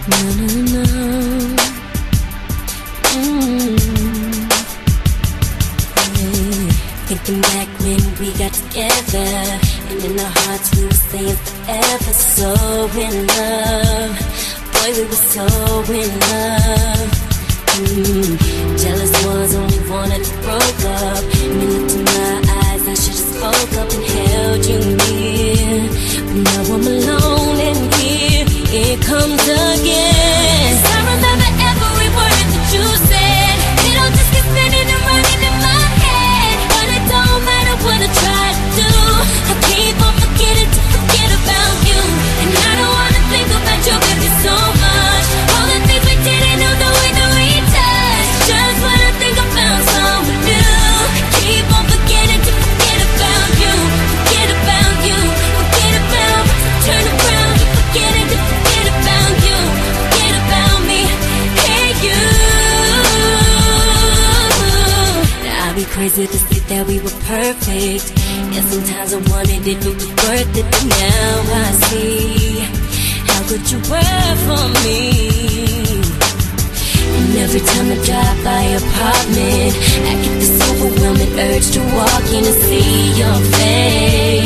No, no, no. Yeah. Thinking back when we got together, and in our hearts we were saying forever. So in love, boy, we were so in love. Jealous ones only wanted to broke up. And you looked in my eyes, I should've spoke up and held you near. But now I'm alone and here it comes again. 'Cause I remember every word that you said. It all just keeps spinning and running in my head. But it don't matter what I try to do, I keep on forgetting to forget about you. And I don't wanna think about you, baby, so much. All the things we didn't know, the way that we touched. Just when I think I found someone new, I keep on forgetting to forget about you. Forget about you, forget about me. Turn around, keep forgetting to forget about you. Forget about me, hey you. Now I'd be crazy to say that we were perfect. Yeah, sometimes I wondered if it was worth it, but now I see how good you were for me. And every time I drive by your apartment, I get this overwhelming urge to walk in and see your face.